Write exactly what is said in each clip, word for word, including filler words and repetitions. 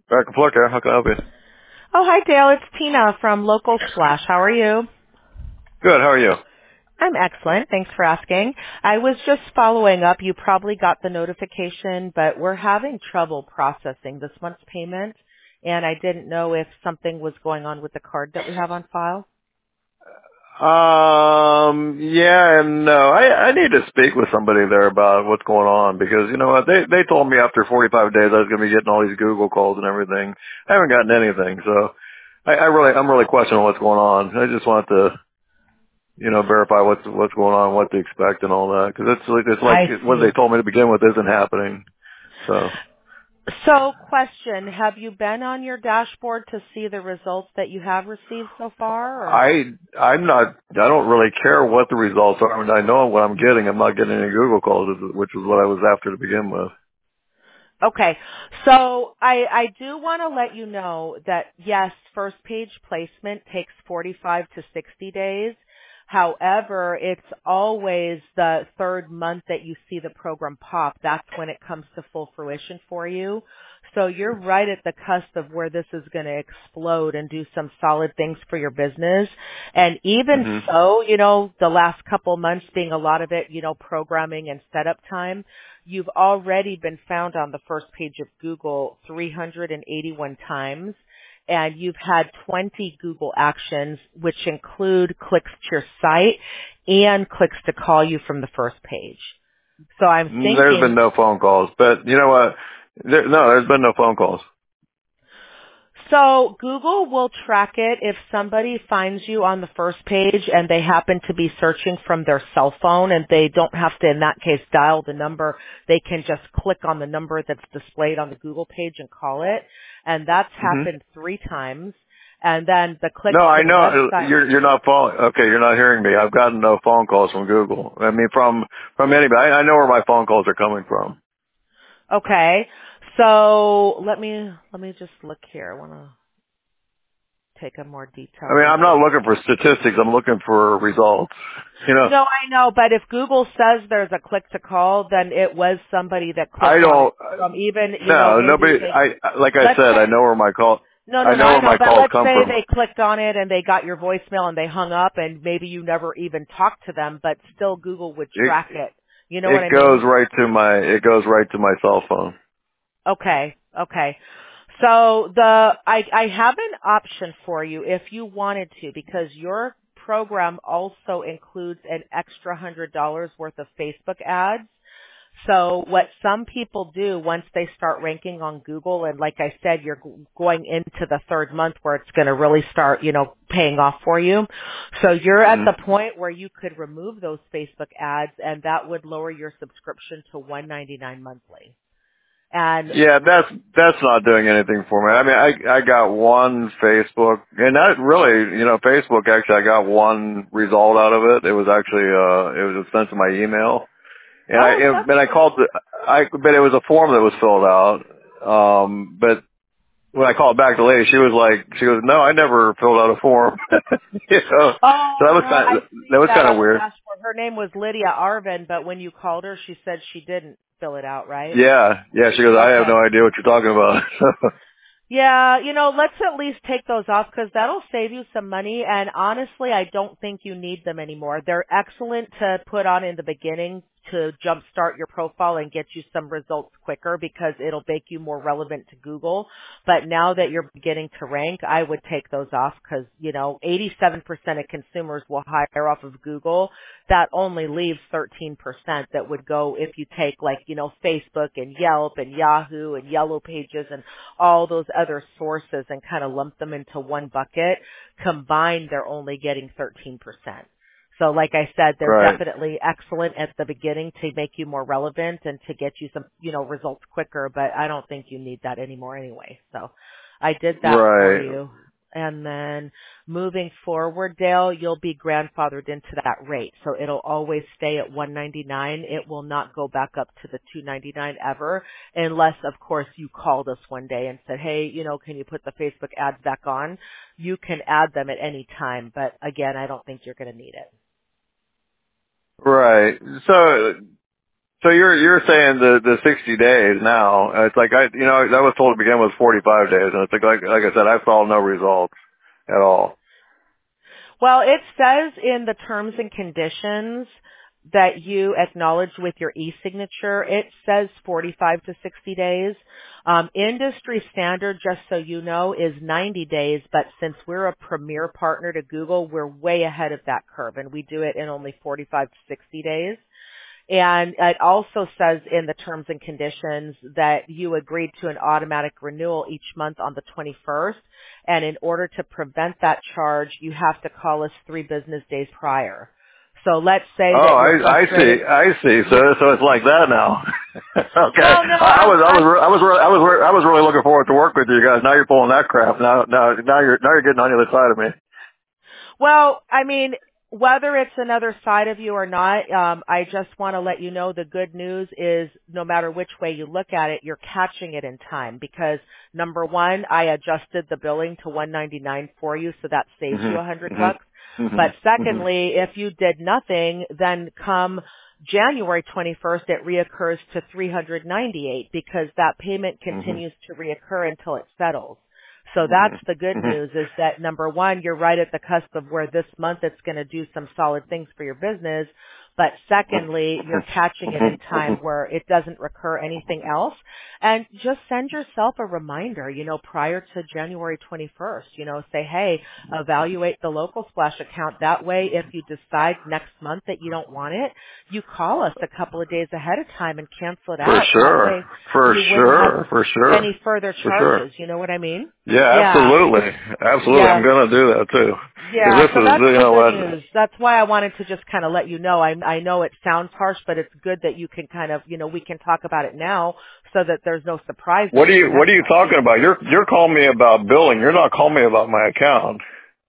Back and forth there. How can I help you? Oh, hi, Dale. It's Tina from Local Splash. How are you? Good. How are you? I'm excellent. Thanks for asking. I was just following up. You probably got the notification, but we're having trouble processing this month's payment, and I didn't know if something was going on with the card that we have on file. Um. Yeah and no. I I need to speak with somebody there about what's going on because you know what they they told me after forty-five days I was going to be getting all these Google calls and everything. I haven't gotten anything, so I, I really I'm really questioning what's going on. I just wanted to you know verify what's what's going on, what to expect, and all that because it's like it's like I what see. they told me to begin with isn't happening. So. So, question, have you been on your dashboard to see the results that you have received so far? Or? I I'm not I don't really care what the results are. I mean, I know what I'm getting. I'm not getting any Google calls, which is what I was after to begin with. Okay, so I, I do want to let you know that yes, first page placement takes forty-five to sixty days. However, it's always the third month that you see the program pop. That's when it comes to full fruition for you. So you're right at the cusp of where this is going to explode and do some solid things for your business. And even hmm so, you know, the last couple months being a lot of it, you know, programming and setup time, you've already been found on the first page of Google three hundred eighty-one times, and you've had twenty Google actions, which include clicks to your site and clicks to call you from the first page. So I'm There's been thinking, no phone calls, but you know what? There, no, there's been no phone calls. so Google will track it if somebody finds you on the first page and they happen to be searching from their cell phone and they don't have to, in that case, dial the number. They can just click on the number that's displayed on the Google page and call it. And that's hmm happened three times. And then the clicks No, to I the know website. you're you're not phone. Okay, you're not hearing me. I've gotten no phone calls from Google. I mean, from from anybody. I, I know where my phone calls are coming from. Okay. So let me, let me just look here. I want to take a more I detailed mean, look I'm at. not looking for statistics. I'm looking for results. You know, No, I know, but if Google says there's a click to call, then it was somebody that I clicked on it don't. from even, you know, No, maybe nobody. they, I like I let's said, I say, know where my call. no, no, I no, know I where know, my but calls let's come say from. they clicked on it and they got your voicemail and they hung up and maybe you never even talked to them, but still Google would It, track it. You know what it I goes mean? right to my. It goes right to my cell phone. Okay, okay. So the I I have an option for you if you wanted to because your program also includes an extra hundred dollars worth of Facebook ads. So what some people do once they start ranking on Google, and like I said, you're g- going into the third month where it's going to really start, you know, paying off for you. So you're at hmm the point where you could remove those Facebook ads, and that would lower your subscription to one ninety-nine monthly. And Yeah, that's that's not doing anything for me. I mean, I I got one Facebook, and that really, you know, Facebook actually, I got one result out of it. It was actually uh, it was sent to my email. And I, oh, it, that's but I good. called the, I, but it was a form that was filled out. Um, but when I called back the lady, she was like, she goes, no, I never filled out a form. you know, so that Oh was no, kind I of, that see was that kind of on the weird. dashboard. Her name was Lydia Arvin, but when you called her, she said she didn't fill it out, right? Yeah, yeah. She goes, I have Okay. no idea what you're talking about. Yeah, you know, let's at least take those off because that'll save you some money. And honestly, I don't think you need them anymore. They're excellent to put on in the beginning to jumpstart your profile and get you some results quicker because it'll make you more relevant to Google. But now that you're beginning to rank, I would take those off because, you know, eighty-seven percent of consumers will hire off of Google. That only leaves thirteen percent that would go if you take like, you know, Facebook and Yelp and Yahoo and Yellow Pages and all those other sources and kind of lump them into one bucket. Combined, they're only getting thirteen percent. So like I said, they're right, definitely excellent at the beginning to make you more relevant and to get you some, you know, results quicker, but I don't think you need that anymore anyway. So I did that for right, you. And then moving forward, Dale, you'll be grandfathered into that rate. So it'll always stay at one ninety-nine. It will not go back up to the two ninety-nine ever unless, of course, you called us one day and said, hey, you know, can you put the Facebook ads back on? You can add them at any time. But again, I don't think you're going to need it. right. So So you're you're saying the the sixty days now? It's like I you know I was told to begin with forty-five days, and it's like like, like I said, I saw no results at all. Well, it says in the terms and conditions that you acknowledge with your e-signature, it says forty-five to sixty days. Um, industry standard, just so you know, is ninety days, but since we're a premier partner to Google, we're way ahead of that curve, and we do it in only forty-five to sixty days. And it also says in the terms and conditions that you agreed to an automatic renewal each month on the twenty-first. And in order to prevent that charge, you have to call us three business days prior. So let's say Oh, that you're I, I see, I see. So so it's like that now. Okay, well, no, I, I I'm, was I was I'm, re- I was re- I was re- I was really looking forward to work with you guys. Now you're pulling that crap. Now now now you're now you're getting on the other side of me. well, I mean, whether it's another side of you or not, um, I just want to let you know the good news is no matter which way you look at it, you're catching it in time because number one, I adjusted the billing to one ninety-nine for you, so that saves you a hundred Mm-hmm. bucks. Mm-hmm. But Mm-hmm. secondly, if you did nothing, then come January twenty-first, it reoccurs to three hundred ninety-eight because that payment Mm-hmm. continues to reoccur until it settles. So that's the good Mm-hmm. news is that number one, you're right at the cusp of where this month it's going to do some solid things for your business. But secondly, you're catching it in time where it doesn't recur anything else. And just send yourself a reminder, you know, prior to January twenty-first, you know, say, hey, evaluate the local splash account. That way, if you decide next month that you don't want it, you call us a couple of days ahead of time and cancel it For out. That sure, way for you wouldn't have sure, for sure, any further for sure. charges. You know what I mean? Yeah, Yeah. absolutely, absolutely. I'm Yeah. gonna do that too. Because Yeah. this So is, that's you the know good what? news. That's why I wanted to just kind of let you know. I, I know it sounds harsh, but it's good that you can kind of, you know, we can talk about it now so that there's no surprises What are for you What next are you month. talking about? You're You're calling me about billing. You're not calling me about my account.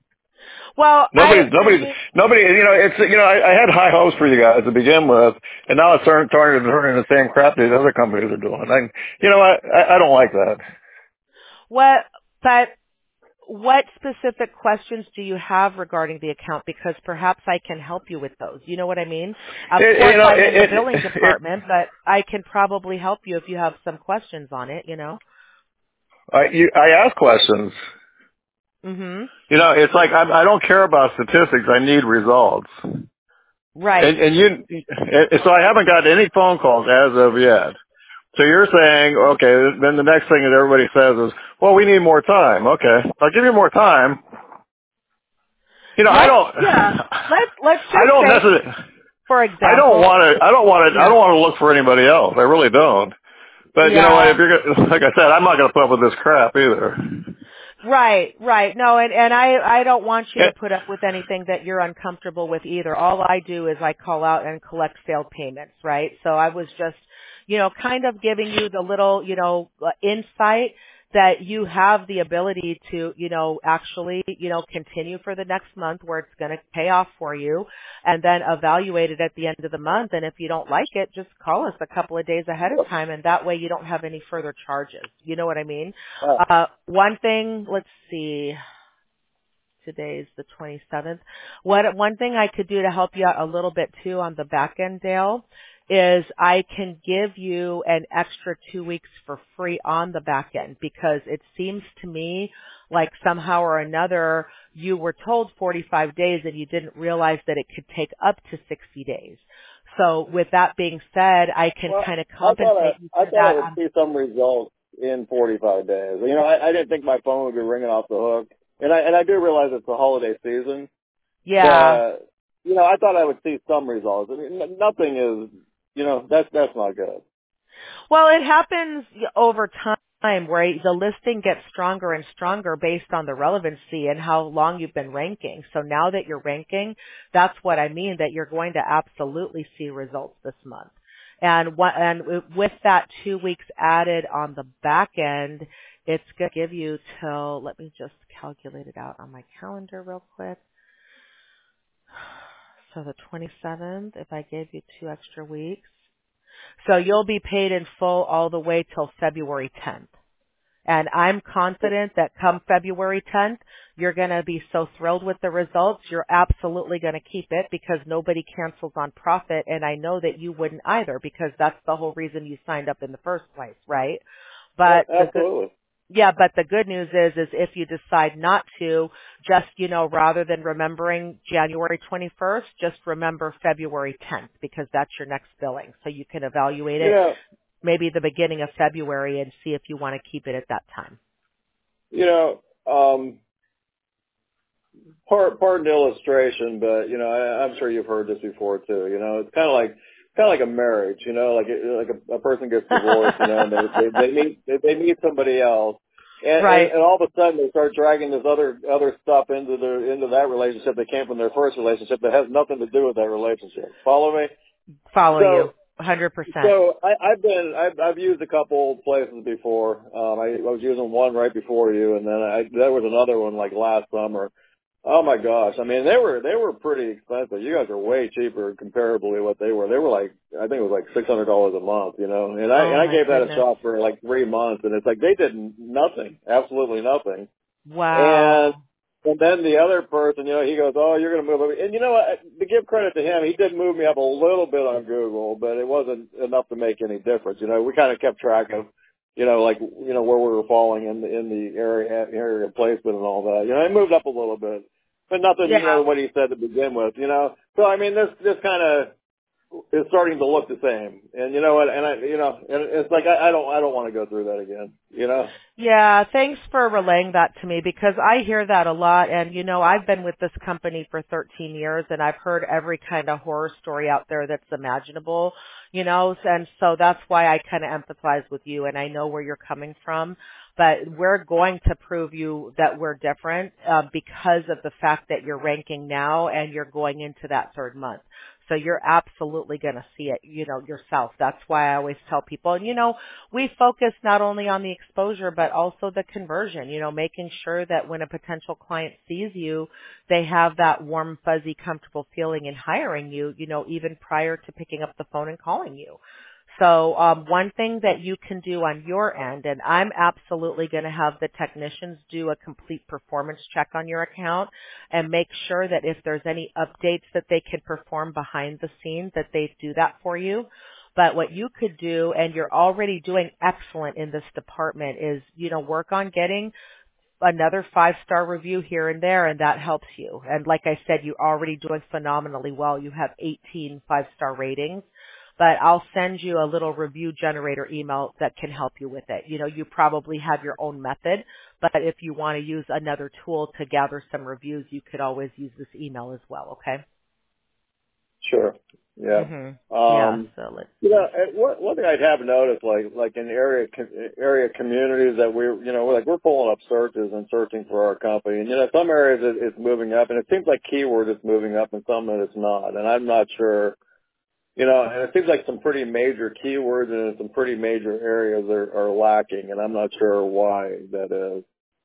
Well, I, Nobody's nobody's nobody. You know, it's you know, I, I had high hopes for you guys to begin with, and now it's starting starting to turn into the same crap these other companies are doing. And you know, I I, I don't like that. what, but what specific questions do you have regarding the account? Because perhaps I can help you with those. You know what I mean? Of It, course, you know, I'm in the it, billing it, it department, but I can probably help you if you have some questions on it, you know? I you, I ask questions. hmm You know, it's like I, I don't care about statistics. I need results. Right. And, and you, and so I haven't got any phone calls as of yet. So you're saying, okay, then the next thing that everybody says is, well, we need more time. Okay, I'll give you more time. You know, I Let's, don't, yeah, let's, let's I just don't say, necessarily, for I don't example, want to, I don't want to, I yeah, don't want to look for anybody else. I really don't. But you know what? If yeah, you're, gonna, like I said, I'm not going to put up with this crap either. right, right. No, and, and I, I don't want you Eh, to put up with anything that you're uncomfortable with either. All I do is I call out and collect failed payments, right? So I was just, you know, kind of giving you the little, you know, uh, insight that you have the ability to, you know, actually, you know, continue for the next month where it's going to pay off for you and then evaluate it at the end of the month. And if you don't like it, just call us a couple of days ahead of time. And that way you don't have any further charges. You know what I mean? uh, Uh, one thing, let's see. Today's the twenty-seventh. What one thing I could do to help you out a little bit too on the back end, Dale, is I can give you an extra two weeks for free on the back end because it seems to me like somehow or another you were told forty-five days and you didn't realize that it could take up to sixty days. So with that being said, I can well, kind of I thought I, compensate you I for thought I that would on, see some results in forty-five days. You know, I, I didn't think my phone would be ringing off the hook, and I and I do realize it's the holiday season. yeah. But you know, I thought I would see some results. I mean, n- nothing is, you know, that's that's not good. Well, it happens over time where the listing gets stronger and stronger based on the relevancy and how long you've been ranking. So now that you're ranking, that's what I mean, that you're going to absolutely see results this month. And what, and with that two weeks added on the back end, it's going to give you till, let me just calculate it out on my calendar real quick. So the twenty-seventh, if I gave you two extra weeks. So you'll be paid in full all the way till February tenth. And I'm confident that come February tenth, you're going to be so thrilled with the results. You're absolutely going to keep it because nobody cancels on profit. And I know that you wouldn't either because that's the whole reason you signed up in the first place, right? But Yeah, the good, absolutely. yeah, but the good news is, is if you decide not to, just, you know, rather than remembering January twenty-first, just remember February tenth because that's your next billing. So you can evaluate You it know, maybe the beginning of February and see if you want to keep it at that time. you know, um, part, pardon the illustration, but, you know, I, I'm sure you've heard this before too. You know, it's kind of like, kind of like a marriage, you know, like, it, like a, a person gets divorced, you know, and they, they, they meet, they, they meet somebody else. And, and, Right. and all of a sudden they start dragging this other, other stuff into their, into that relationship that came from their first relationship that has nothing to do with that relationship. Follow me? Follow you. So, one hundred percent. So I, I've been I've, I've used a couple places before. Um, I, I was using one right before you, and then I, there was another one like last summer. Oh my gosh! I mean, they were they were pretty expensive. You guys are way cheaper comparably what they were. They were like I think it was like six hundred dollars a month, you know. And I Oh and I my gave that a goodness. shot for like three months, and it's like they did nothing, absolutely nothing. And Wow. and then the other person, you know, he goes, "Oh, you're going to move over." And you know what? To give credit to him, he did move me up a little bit on Google, but it wasn't enough to make any difference. You know, we kind of kept track of, you know, like you know where we were falling in the in the area area of placement and all that. You know, I moved up a little bit, but nothing, you Yeah. know, what he said to begin with. You know, so I mean, this this kind of is starting to look the same. And you know what? And I, you know, and it's like I, I don't I don't want to go through that again. You know. Yeah, thanks for relaying that to me because I hear that a lot and you know, I've been with this company for thirteen years and I've heard every kind of horror story out there that's imaginable, you know, and so that's why I kind of empathize with you and I know where you're coming from, but we're going to prove you that we're different uh, because of the fact that you're ranking now and you're going into that third month. So you're absolutely going to see it, you know, yourself. That's why I always tell people, and you know, we focus not only on the exposure, but also the conversion, you know, making sure that when a potential client sees you, they have that warm, fuzzy, comfortable feeling in hiring you, you know, even prior to picking up the phone and calling you. So um, one thing that you can do on your end, and I'm absolutely going to have the technicians do a complete performance check on your account and make sure that if there's any updates that they can perform behind the scenes, that they do that for you. But what you could do, and you're already doing excellent in this department, is, you know, work on getting another five-star review here and there, and that helps you. And like I said, you're already doing phenomenally well. You have eighteen five-star ratings. But I'll send you a little review generator email that can help you with it. You know, you probably have your own method, but if you want to use another tool to gather some reviews, you could always use this email as well, okay? Sure. Yeah. Mhm. Yeah, Um, so let's you know, see. and one, one thing I'd have noticed, like, like in area, co- area communities that we're, you know, we're like, we're pulling up searches and searching for our company. And, you know, some areas it, it's moving up and it seems like keyword is moving up and some that it's not. And I'm not sure, you know, and it seems like some pretty major keywords and some pretty major areas are, are lacking. And I'm not sure why that is.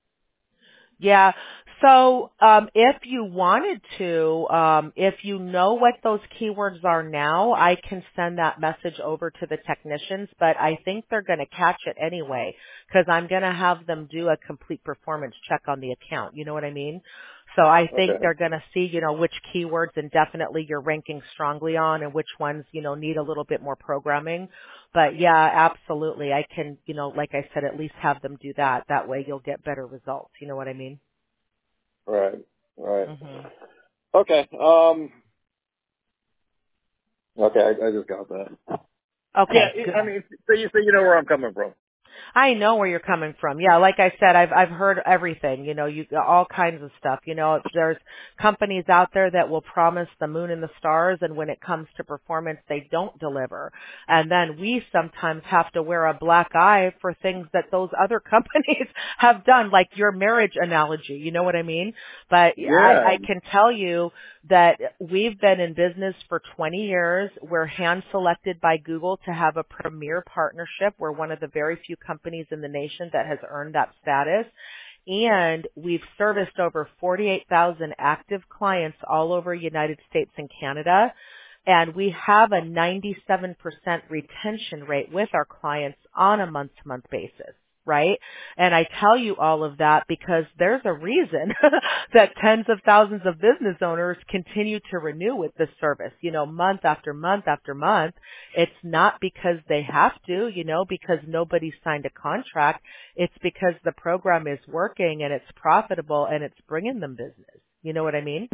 Yeah. So um, if you wanted to, um, if you know what those keywords are now, I can send that message over to the technicians, but I think they're going to catch it anyway because I'm going to have them do a complete performance check on the account. You know what I mean? So I think Okay. they're going to see, you know, which keywords and definitely you're ranking strongly on and which ones, you know, need a little bit more programming. But yeah, absolutely. I can, you know, like I said, at least have them do that. That way you'll get better results. You know what I mean? Right. Right. Mhm. Okay. Um, okay. I, I just got that. Yeah. Okay, I good. mean, so you, so you know where I'm coming from. I know where you're coming from. Yeah, like I said, I've I've heard everything. You know, you all kinds of stuff. You know, there's companies out there that will promise the moon and the stars, and when it comes to performance, they don't deliver. And then we sometimes have to wear a black eye for things that those other companies have done, like your marriage analogy. You know what I mean? But I, Yeah. I can tell you that we've been in business for twenty years. We're hand selected by Google to have a premier partnership. We're one of the very few companies in the nation that has earned that status. And we've serviced over forty-eight thousand active clients all over United States and Canada. And we have a ninety-seven percent retention rate with our clients on a month-to-month basis. right? And I tell you all of that because there's a reason that tens of thousands of business owners continue to renew with this service, you know, month after month after month. It's not because they have to, you know, because nobody signed a contract. It's because the program is working and it's profitable and it's bringing them business. You know what I mean?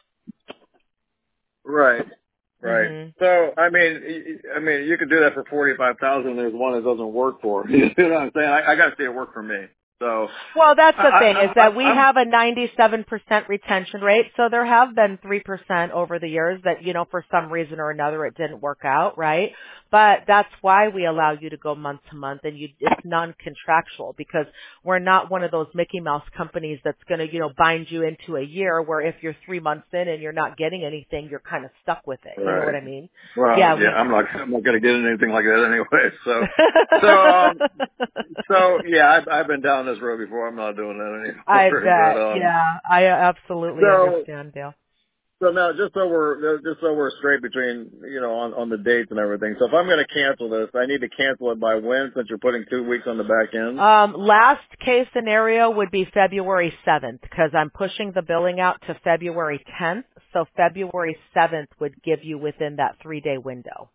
Right. Right. Mhm. So, I mean, y- I mean, you could do that for forty-five thousand. There's one that doesn't work for. You know what I'm saying? I, I got to see it work for me. So, Well, that's I, the I, thing I'm, is that we I'm, have a ninety-seven percent retention rate. So there have been three percent over the years that, you know, for some reason or another it didn't work out, right? But that's why we allow you to go month to month and you, it's non-contractual because we're not one of those Mickey Mouse companies that's going to, you know, bind you into a year where if you're three months in and you're not getting anything, you're kind of stuck with it. You know what right. I mean? Well, Yeah, yeah, we, I'm not, I'm not going to get anything like that anyway. So, so, um, so yeah, I've, I've been down this road before. I'm not doing that I anymore. But, bet. um, Yeah, I absolutely so, understand, Dale. So now, just so we're just so we're straight between, you know, on on the dates and everything. So if I'm going to cancel this, I need to cancel it by when? Since you're putting two weeks on the back end. Um, last case scenario would be February seventh because I'm pushing the billing out to February tenth. So February seventh would give you within that three day window.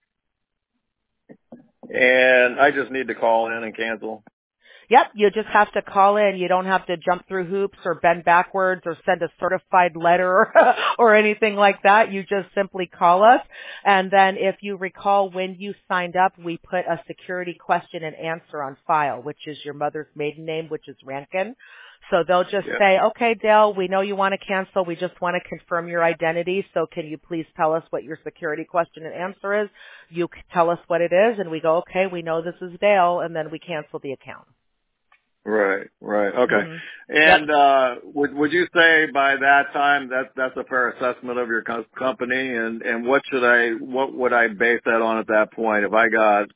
And I just need to call in and cancel. Yep, you just have to call in. You don't have to jump through hoops or bend backwards or send a certified letter or anything like that. You just simply call us. And then if you recall when you signed up, we put a security question and answer on file, which is your mother's maiden name, which is Rankin. So they'll just Yeah. say, okay, Dale, we know you want to cancel. We just want to confirm your identity. So can you please tell us what your security question and answer is? You c- tell us what it is and we go, okay, we know this is Dale. And then we cancel the account. Right, right, okay. Mm-hmm. And Yep. uh would would you say by that time that that's a fair assessment of your co- company? And and what should I what would I base that on at that point? If I got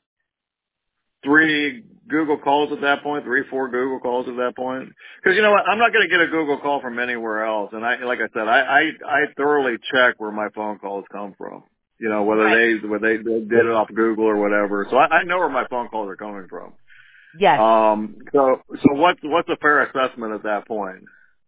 three Google calls at that point, three four Google calls at that point, because you know what, I'm not going to get a Google call from anywhere else. And I like I said, I I, I thoroughly check where my phone calls come from. You know, whether Right. they whether they did it off Google or whatever. So I, I know where my phone calls are coming from. Yes. Um, so, so what's, what's a fair assessment at that point?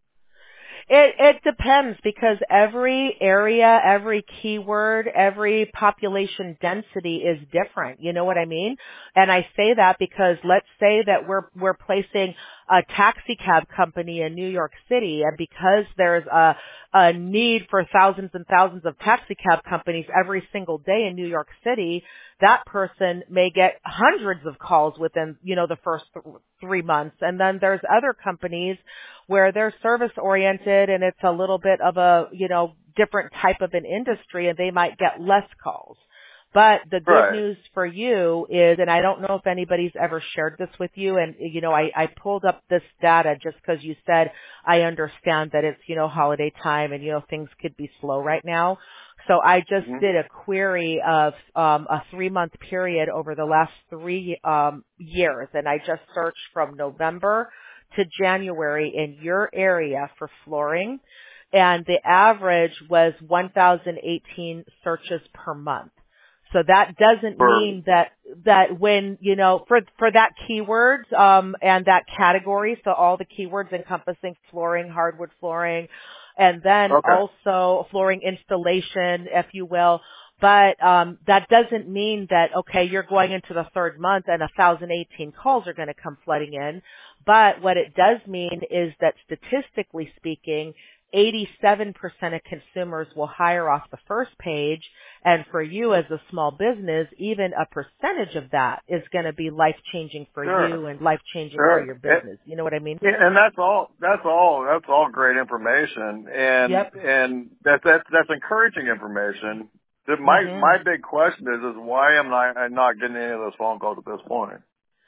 It it depends because every area, every keyword, every population density is different. You know what I mean? And I say that because let's say that we're we're placing a taxi cab company in New York City, and because there's a a need for thousands and thousands of taxi cab companies every single day in New York City, that person may get hundreds of calls within, you know, the first th- three months. And then there's other companies where they're service oriented and it's a little bit of a, you know, different type of an industry and they might get less calls. But the good Right. news for you is, and I don't know if anybody's ever shared this with you, and, you know, I, I pulled up this data just because you said, I understand that it's, you know, holiday time and, you know, things could be slow right now. So I just Mm-hmm. did a query of um, a three-month period over the last three um, years, and I just searched from November to January in your area for flooring, and the average was one thousand eighteen searches per month. So that doesn't For, mean that, that when, you know, for, for that keyword, um, and that category, so all the keywords encompassing flooring, hardwood flooring, and then okay. also flooring installation, if you will. But, um, that doesn't mean that, okay, you're going into the third month and one thousand eighteen calls are going to come flooding in. But what it does mean is that statistically speaking, eighty-seven percent of consumers will hire off the first page. And for you as a small business, even a percentage of that is going to be life-changing for Sure. you and life-changing for Sure. your And, business. You know what I mean? and that's all, that's all, that's all great information. And, Yep. and that, that's, that's encouraging information. The, my, hmm my big question is, is why am I I'm not getting any of those phone calls at this point?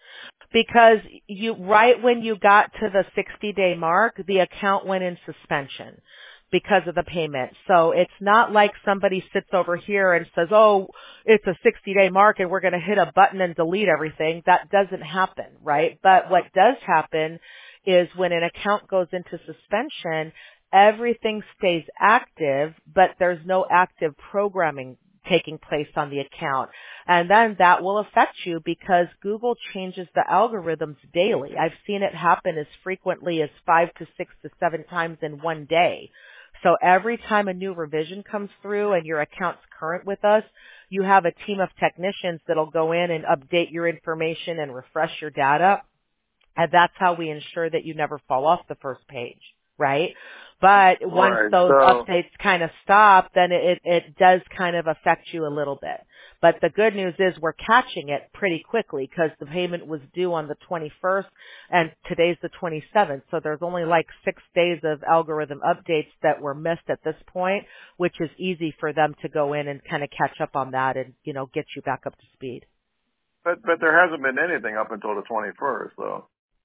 Because you, right when you got to the sixty day mark, the account went in suspension because of the payment. So it's not like somebody sits over here and says, oh, it's a sixty day mark and we're going to hit a button and delete everything. That doesn't happen, right? But what does happen is when an account goes into suspension, everything stays active, but there's no active programming taking place on the account. And then that will affect you because Google changes the algorithms daily. I've seen it happen as frequently as five to six to seven times in one day. So every time a new revision comes through and your account's current with us, you have a team of technicians that'll go in and update your information and refresh your data. And that's how we ensure that you never fall off the first page, right? But once Right. those So, updates kind of stop, then it, it does kind of affect you a little bit. But the good news is we're catching it pretty quickly because the payment was due on the twenty-first and today's the twenty-seventh. So there's only like six days of algorithm updates that were missed at this point, which is easy for them to go in and kind of catch up on that and, you know, get you back up to speed. but but there hasn't been anything up until the twenty-first, though.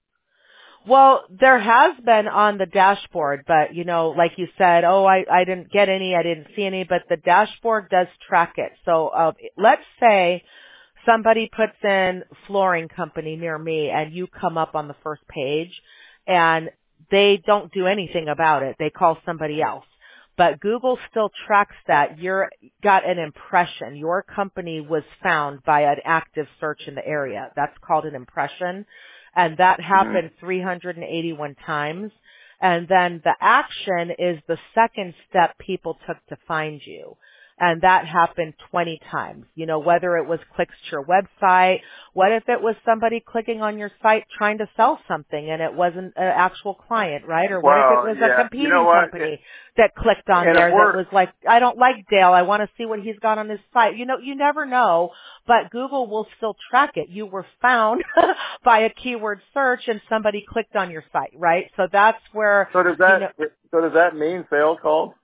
Well, there has been on the dashboard, but you know, like you said, oh, I, I didn't get any, I didn't see any, but the dashboard does track it. So uh, let's say somebody puts in flooring company near me and you come up on the first page and they don't do anything about it. They call somebody else. But Google still tracks that. You're got an impression. Your company was found by an active search in the area. That's called an impression. And that happened mm-hmm. three hundred eighty-one times. And then the action is the second step people took to find you. And that happened twenty times. You know, whether it was clicks to your website, what if it was somebody clicking on your site trying to sell something and it wasn't an actual client, right? Or what Well, if it was yeah. a competing you know what? company It, that clicked on and there if that was like, I don't like Dale, I want to see what he's got on his site. You know, you never know, but Google will still track it. You were found by a keyword search and somebody clicked on your site, right? So that's where, so does that you know, so does that mean sales calls?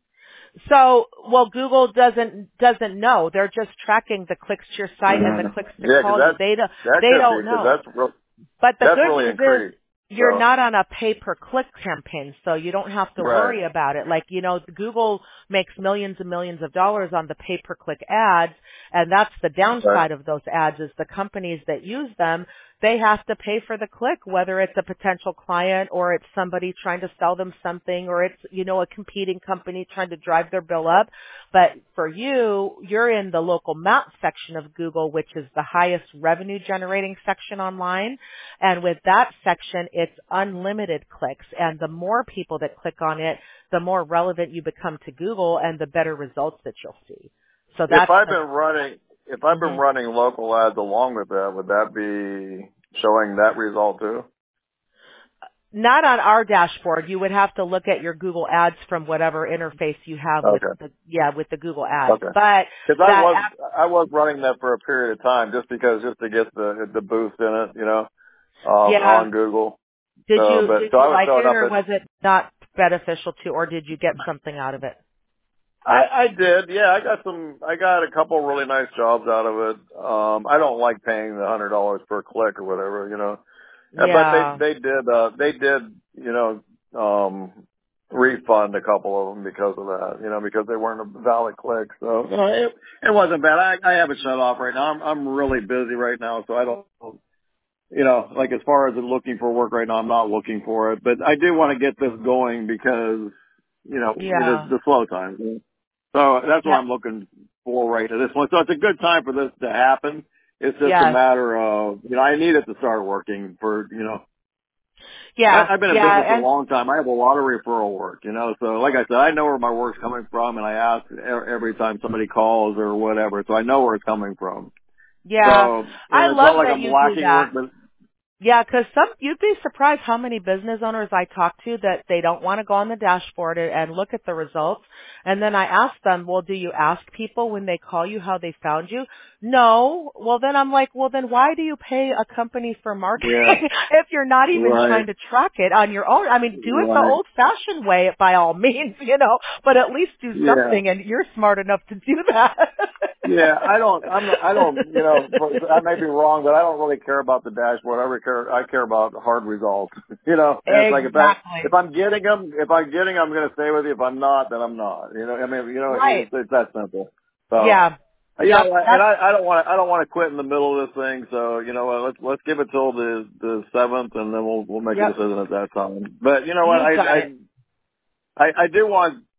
So, well, Google doesn't doesn't know. They're just tracking the clicks to your site and the clicks to Yeah, call because you. They don't that they could don't be because know. that's real, But the that's good really news is increased. you're So not on a pay-per-click campaign, so you don't have to right. worry about it. Like, you know, Google makes millions and millions of dollars on the pay-per-click ads, and that's the downside Right. of those ads is the companies that use them, they have to pay for the click, whether it's a potential client or it's somebody trying to sell them something or it's, you know, a competing company trying to drive their bill up. But for you, you're in the local map section of Google, which is the highest revenue generating section online. And with that section, it's unlimited clicks. And the more people that click on it, the more relevant you become to Google and the better results that you'll see. So that's If I've the, been running if I've been mhm. running local ads along with that, would that be showing that result too? Not on our dashboard. You would have to look at your Google Ads from whatever interface you have with Okay. the, yeah, with the Google Ads. Okay. But Because I that was app, I was running that for a period of time just because just to get the the boost in it, you know, um, yeah. on Google. Did So, you, but did so I you was like showing it up or at. was it not beneficial to, or did you get something out of it? I, I did, yeah. I got some. I got a couple really nice jobs out of it. Um, I don't like paying the hundred dollars per click or whatever, you know. Uh, But Yeah. they they did uh, they did you know um, refund a couple of them because of that, you know, because they weren't a valid click. So you know, it it wasn't bad. I I have it shut off right now. I'm I'm really busy right now, so I don't. You know, like as far as looking for work right now, I'm not looking for it. But I do want to get this going because you know it is Yeah. the slow time. So that's what Yeah. I'm looking for right at this point. So it's a good time for this to happen. It's just a Yes. matter of, you know, I need it to start working for, you know, I, Yeah. I've been in business a Yeah. And long time. I have a lot of referral work, you know, so like I said, I know where my work's coming from and I ask e- every time somebody calls or whatever. So I know where it's coming from. yeah. So, I and it's not love like that I'm you do lacking that. work, but Yeah, because some you'd be surprised how many business owners I talk to that they don't want to go on the dashboard and and look at the results. And then I ask them, well, do you ask people when they call you how they found you? No. Well, then I'm like, well, then why do you pay a company for marketing yeah, if you're not even right, trying to track it on your own? I mean, do it the right. old-fashioned way by all means, you know, but at least do Yeah. something, and you're smart enough to do that. Yeah, I don't, I'm not, I don't, you know, I may be wrong, but I don't really care about the dashboard. I really care, I care about hard results, you know, and it's like if I, Exactly. if I'm getting them, if I'm getting them, I'm going to stay with you. If I'm not, then I'm not, you know, I mean, you know, Right. it's, it's that simple. So, Yeah. yeah, Yep. and That's, I, I don't want to, I don't want to quit in the middle of this thing. So, you know what, let's, let's give it till the, the seventh and then we'll, we'll make a yep. decision at that time. But you know what, You I, got I, it. I, I do want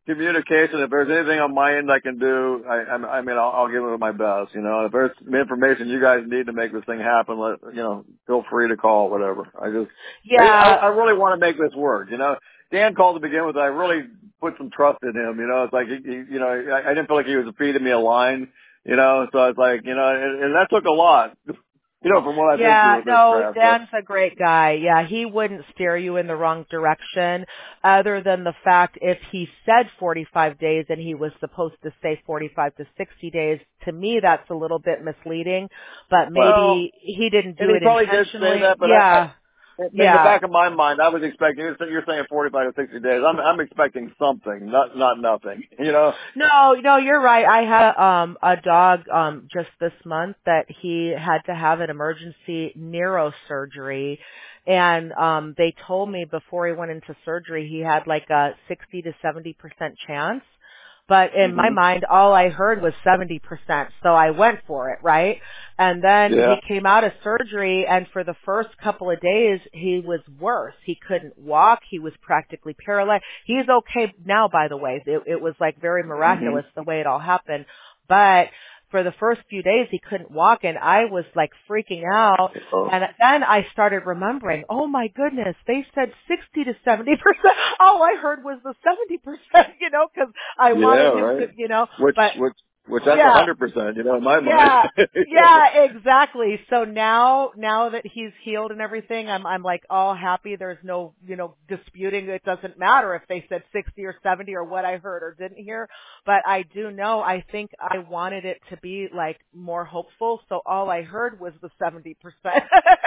communication. If there's anything on my end I can do, I, I, I mean, I'll, I'll give it my best. You know, if there's information you guys need to make this thing happen, let you know, feel free to call, whatever. I just, I, I, Yeah. I really want to make this work. You know, Dan called to begin with. I really put some trust in him. You know, it's like, he, he, you know, I, I didn't feel like he was feeding me a line. You know, so it's like, you know, and, and that took a lot. You know, from what I've been through Yeah, with this no, crap. So. Dan's a great guy. Yeah, he wouldn't steer you in the wrong direction other than the fact if he said forty-five days and he was supposed to say forty-five to sixty days, to me that's a little bit misleading, but Well, maybe he didn't and do he it probably did say intentionally. that, but I, I Yeah, in the yeah. back of my mind, I was expecting. You're saying forty-five to sixty days. I'm I'm expecting something, not not nothing. You know. No, no, you're right. I had um a dog um just this month that he had to have an emergency neurosurgery, and um they told me before he went into surgery he had like a sixty to seventy percent chance. But in my hmm mind, all I heard was seventy percent. So I went for it, right? And then Yeah. he came out of surgery, and for the first couple of days, he was worse. He couldn't walk. He was practically paralyzed. He's okay now, by the way. It, it was like very hmm miraculous the way it all happened. But for the first few days, he couldn't walk, and I was like freaking out. Oh. And then I started remembering, oh my goodness, they said sixty to seventy percent. All I heard was the seventy percent, you know, because I Yeah. wanted him to, Right. you know, Which but which which that's a yeah, hundred percent. You know, in my mind. yeah, yeah, exactly. So now, now that he's healed and everything, I'm, I'm like all happy. There's no, you know, disputing. It doesn't matter if they said sixty or seventy or what I heard or didn't hear. But I do know, I think I wanted it to be like more hopeful. So all I heard was the seventy percent.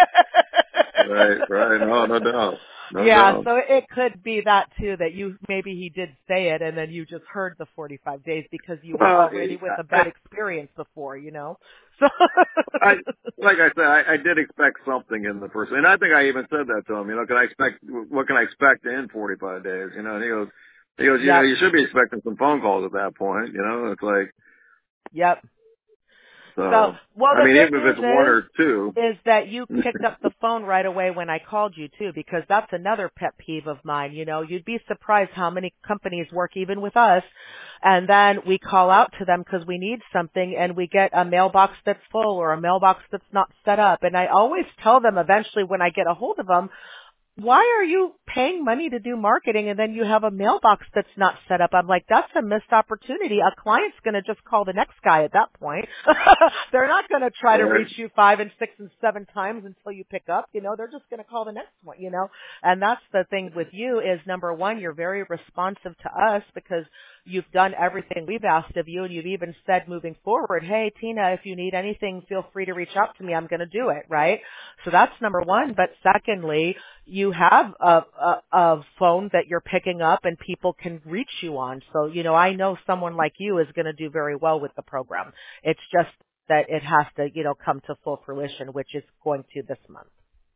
right. Right. No. No doubt. No Yeah, doubt. so it could be that too, that you, maybe he did say it and then you just heard the forty-five days because you were Well, already with a I, bad experience before, you know? So. I, like I said, I, I did expect something in the first, and I think I even said that to him. You know, can I expect? What can I expect in forty-five days? You know, and he goes, he goes, you know, Yep. you should be expecting some phone calls at that point. You know, it's like, Yep. So, so. well, I the mean, good even if news it's one is, or two. is that you picked up the phone right away when I called you too, because that's another pet peeve of mine. You know, you'd be surprised how many companies work even with us, and then we call out to them because we need something, and we get a mailbox that's full or a mailbox that's not set up. And I always tell them eventually when I get a hold of them, why are you paying money to do marketing and then you have a mailbox that's not set up? I'm like, that's a missed opportunity. A client's going to just call the next guy at that point. They're not going to try to Right. reach you five and six and seven times until you pick up. You know, they're just going to call the next one, you know. And that's the thing with you is, number one, you're very responsive to us because you've done everything we've asked of you, and you've even said moving forward, hey, Tina, if you need anything, feel free to reach out to me. I'm going to do it, right? So that's number one. But secondly, you have a, a, a phone that you're picking up and people can reach you on. So, you know, I know someone like you is going to do very well with the program. It's just that it has to, you know, come to full fruition, which is going to this month.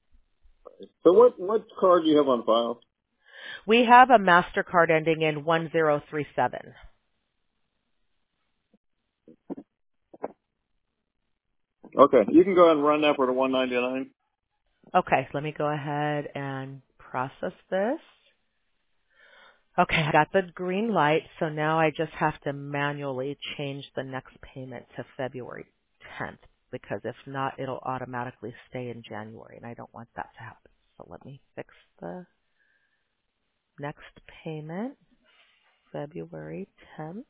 So what what card do you have on file? We have a MasterCard ending in one zero three seven. Okay, you can go ahead and run that for the one ninety nine. Okay, let me go ahead and process this. Okay, I got the green light, so now I just have to manually change the next payment to February tenth, because if not, it'll automatically stay in January, and I don't want that to happen. So let me fix the next payment, February tenth.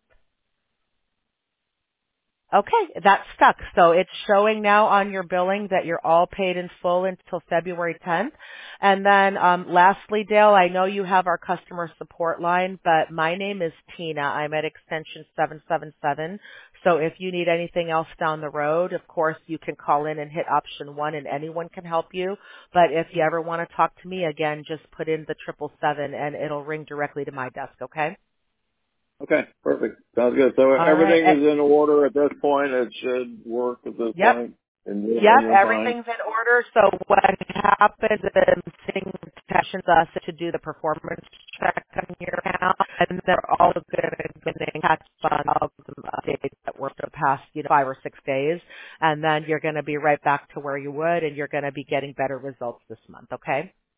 Okay, that's stuck. So it's showing now on your billing that you're all paid in full until February tenth. And then um, lastly, Dale, I know you have our customer support line, but my name is Tina. I'm at extension seven seven seven. So if you need anything else down the road, of course, you can call in and hit option one and anyone can help you. But if you ever want to talk to me again, just put in the triple seven and it'll ring directly to my desk, okay? Okay, perfect. Sounds good. So All right. everything Eh, is in order at this point. It should work at this Yep. point, and you're, and Yep, you're fine. everything's in order. So what happens is Sing petitions us to do the performance check on your account, and they're all going to catch on all of the updates that were the past, you know, five or six days, and then you're going to be right back to where you would, and you're going to be getting better results this month. Okay?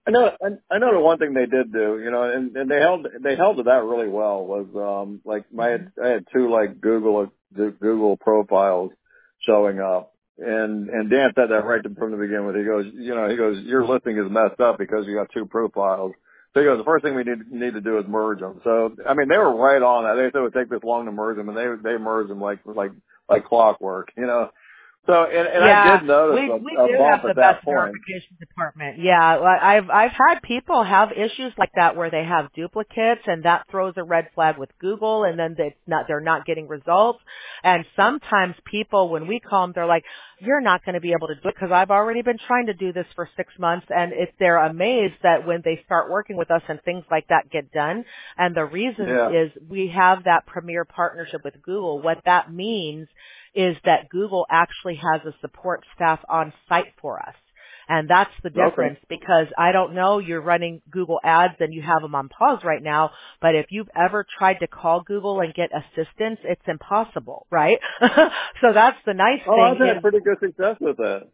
I know, I, I know the one thing they did do, you know, and, and they held, they held to that really well was, um, like my, I had two like Google, Google profiles showing up. And, and Dan said that right from the beginning when he goes, you know, he goes, your listing is messed up because you got two profiles. So he goes, the first thing we need, need to do is merge them. So, I mean, they were right on that. They said it would take this long to merge them, and they, they merged them like, like, like clockwork, you know. So, and, and I Yeah, did notice we we a, a do have bump the at that best point. verification department. Yeah, well, I've I've had people have issues like that where they have duplicates, and that throws a red flag with Google, and then it's not they're not getting results. And sometimes people, when we call them, they're like, "You're not going to be able to do it because I've already been trying to do this for six months." And if they're amazed that when they start working with us and things like that get done, and the reason Yeah. is we have that premier partnership with Google. What that means is that Google actually has a support staff on site for us. And that's the Okay. difference because I don't know, you're running Google ads and you have them on pause right now, but if you've ever tried to call Google and get assistance, it's impossible, right? So that's the nice Oh, I've thing had is pretty good success with that.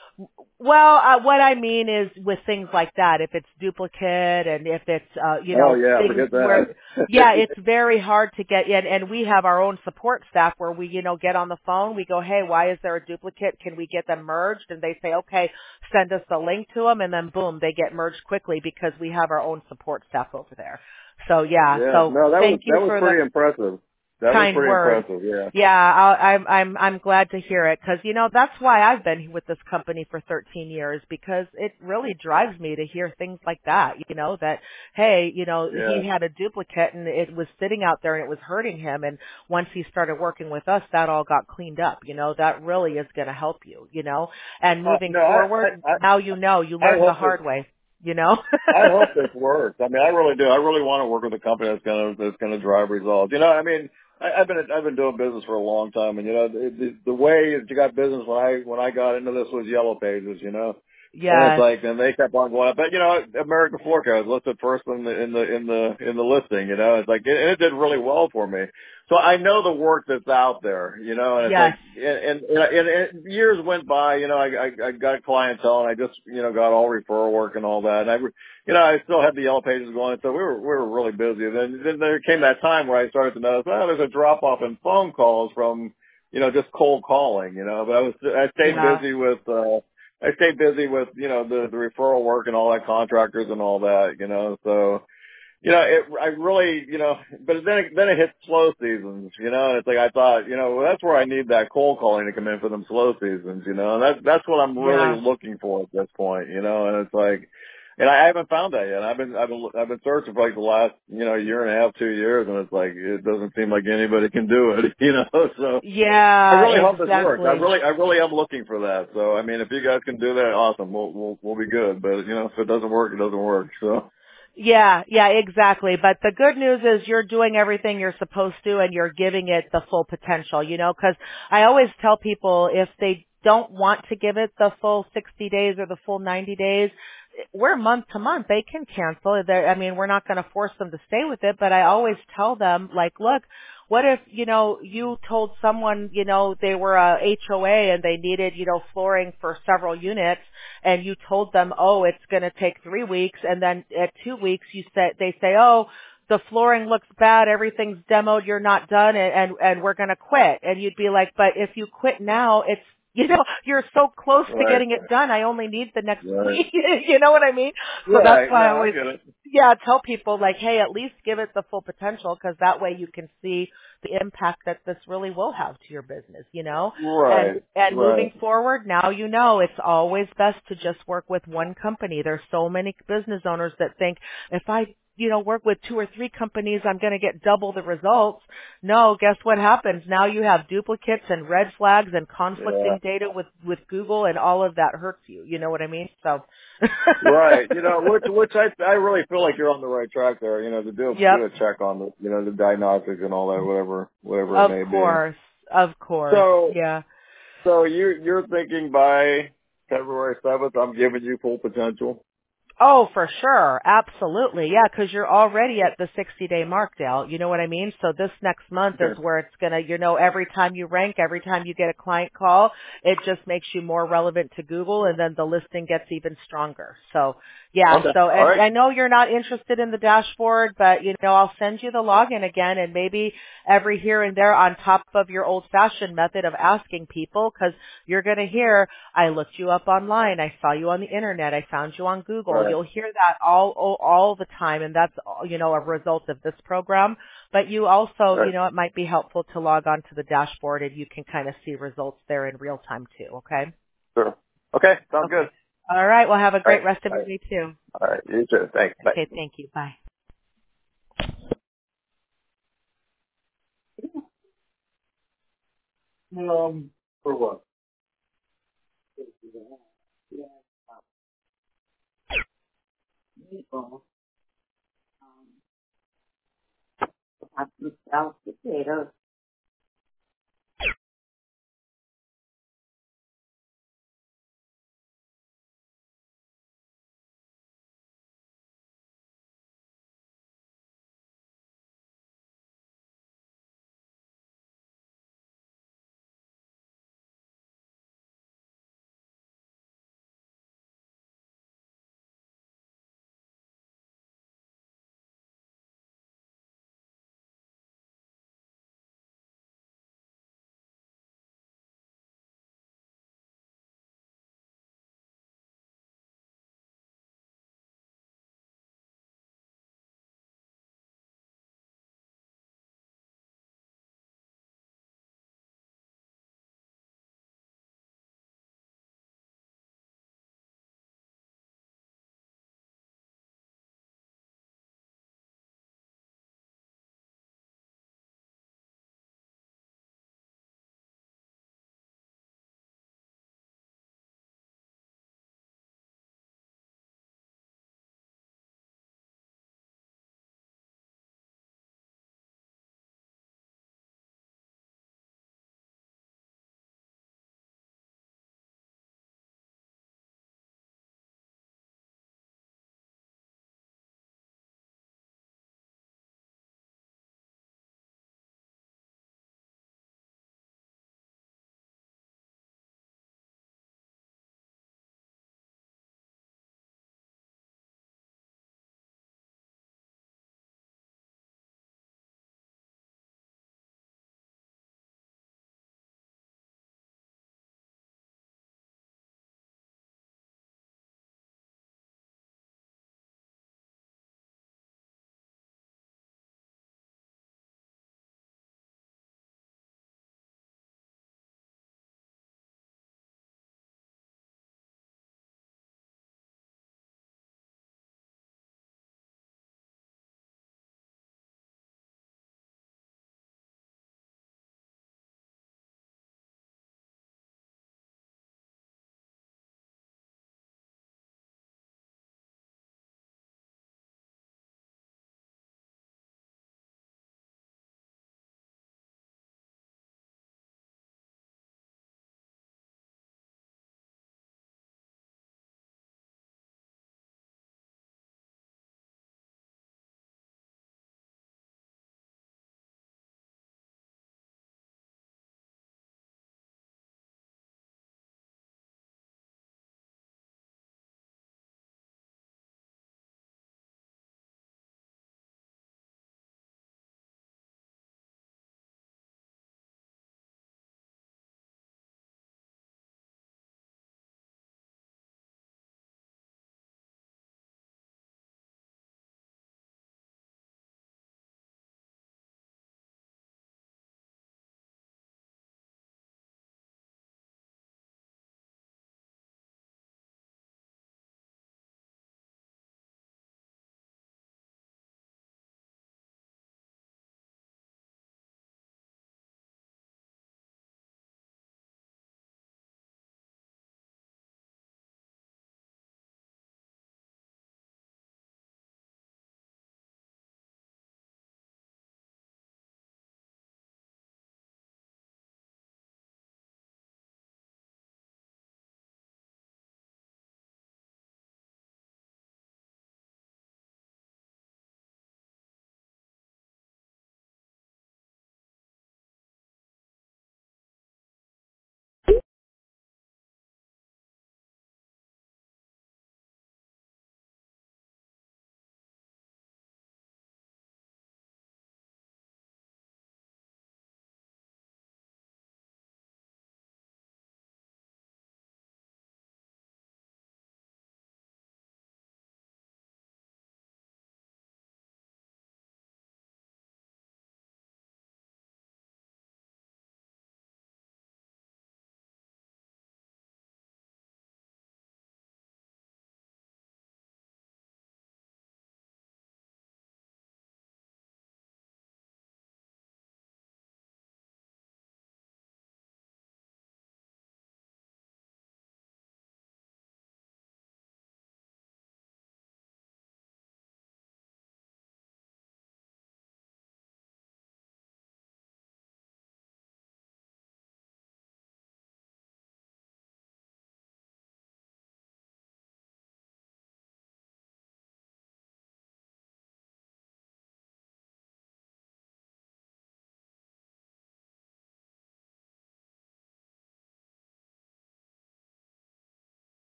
well, uh, what I mean is with things like that, if it's duplicate and if it's, uh, you Oh know, yeah, things forget where, that. yeah, it's very hard to get in. And we have our own support staff where we, you know, get on the phone. We go, hey, why is there a duplicate? Can we get them merged? And they say, okay, send us the link to them. And then boom, they get merged quickly because we have our own support staff over there. So yeah, Yeah, so no, that was thank that you was for the pretty impressive. That was kind pretty words. impressive. Yeah. Yeah, I, I'm I'm I'm glad to hear it because you know that's why I've been with this company for thirteen years because it really drives me to hear things like that. You know that hey, you know Yeah. he had a duplicate and it was sitting out there and it was hurting him, and once he started working with us, that all got cleaned up. You know that really is going to help you. You know, and Uh, moving no, I, forward, I I now you know you I learned the hope this hard way. You know. I hope this works. I mean, I really do. I really want to work with a company that's gonna that's gonna drive results. You know, I mean, I, I've been I've been doing business for a long time, and you know, the, the, the way that you got business when I when I got into this was Yellow Pages. You know, and it's Yes. like, and they kept on going up. But you know, American Floor Care was listed first in the in the in the in the listing. You know, it's like it, it did really well for me. So I know the work that's out there. You know, and it's Yes. like, and and, and, and years went by. You know, I, I I got clientele, and I just you know got all referral work and all that. And I, you know, I still had the Yellow Pages going, so we were we were really busy. And then then there came that time where I started to notice, oh, there's a drop off in phone calls from, you know, just cold calling. You know, but I was I stayed Yeah. busy with. uh I stayed busy with, you know, the, the referral work and all that, contractors and all that, you know, so, you know, it, I really, you know, but then, it, then it hit slow seasons, you know, and it's like I thought, you know, well, that's where I need that cold calling to come in for them slow seasons, you know, and that's, that's what I'm really Yeah. looking for at this point, you know, and it's like, and I haven't found that yet. I've been, I've been, I've been searching for like the last, you know, year and a half, two years, and it's like, it doesn't seem like anybody can do it, you know, so. I Yeah, really hope this works. I exactly. really, I really am looking for that. So, I mean, if you guys can do that, awesome. We'll, we'll, we'll be good. But you know, if it doesn't work, it doesn't work. So, Yeah, yeah, exactly. But the good news is you're doing everything you're supposed to and you're giving it the full potential, you know, because I always tell people if they don't want to give it the full sixty days or the full ninety days, we're month to month. They can cancel. They're, I mean, we're not going to force them to stay with it, but I always tell them, like, look, what if, you know, you told someone, you know, they were a H O A and they needed, you know, flooring for several units and you told them, oh, it's going to take three weeks. And then at two weeks, you said, they say, oh, the flooring looks bad. Everything's demoed. You're not done. And, and, and we're going to quit. And you'd be like, but if you quit now, it's, you know, you're so close to right, getting it done. I only need the next right, week. You know what I mean? So that's right. No, why I I always, get it. yeah, tell people like, hey, at least give it the full potential because that way you can see the impact that this really will have to your business, you know? And, Right, and moving right. forward, now you know it's always best to just work with one company. There's so many business owners that think if I you know, work with two or three companies, I'm going to get double the results. No, guess what happens? Now you have duplicates and red flags and Yeah. conflicting data with, with Google and all of that hurts you. You know what I mean? So. Right. You know, which, which I, I really feel like you're on the right track there. You know, to do, do Yep. a check on the, you know, the diagnostics and all that, whatever, whatever it Of may be. course. Of course. So, Yeah. so you, you're thinking by February seventh, I'm giving you full potential. Oh, for sure. Absolutely. Yeah, because you're already at the sixty-day mark, Dale. You know what I mean? So this next month is Okay. where it's going to, you know, every time you rank, every time you get a client call, it just makes you more relevant to Google, and then the listing gets even stronger. So, Yeah, Okay. so All and right. I know you're not interested in the dashboard, but you know, I'll send you the login again and maybe every here and there on top of your old fashioned method of asking people because you're going to hear, I looked you up online. I saw you on the internet. I found you on All Google. right. You'll hear that all, all, all the time. And that's, you know, a result of this program. But you All also, you right. know, it might be helpful to log on to the dashboard and you can kind of see results there in real time too. Okay. Sure. Okay. Sounds good. Okay. All right. Well, have a All right. great rest of All your right. day too. All right. You too. Thanks. Bye. Okay. Thank you. Bye. Um, for what? Meatballs. I sell potatoes.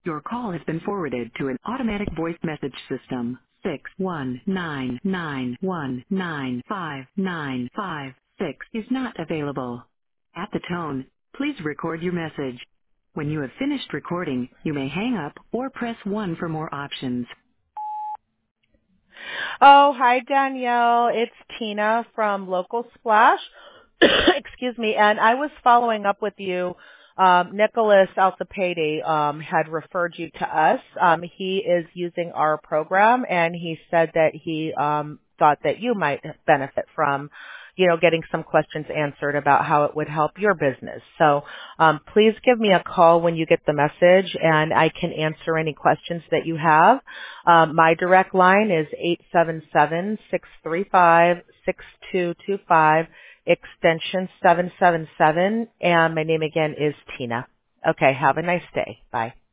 Your call has been forwarded to an automatic voice message system. Six one nine nine one nine five nine five six is not available. At the tone, please record your message. When you have finished recording, you may hang up or press one for more options. Oh, hi Danielle. It's Tina from Local Splash. Excuse me. And I was following up with you. Um, Nicholas Altapete um, had referred you to us. Um, he is using our program, and he said that he um, thought that you might benefit from, you know, getting some questions answered about how it would help your business. So um, please give me a call when you get the message, and I can answer any questions that you have. Um, my direct line is eight seven seven, six three five, six two two five. Extension seven seven seven, and my name again is Tina. Okay, have a nice day. Bye.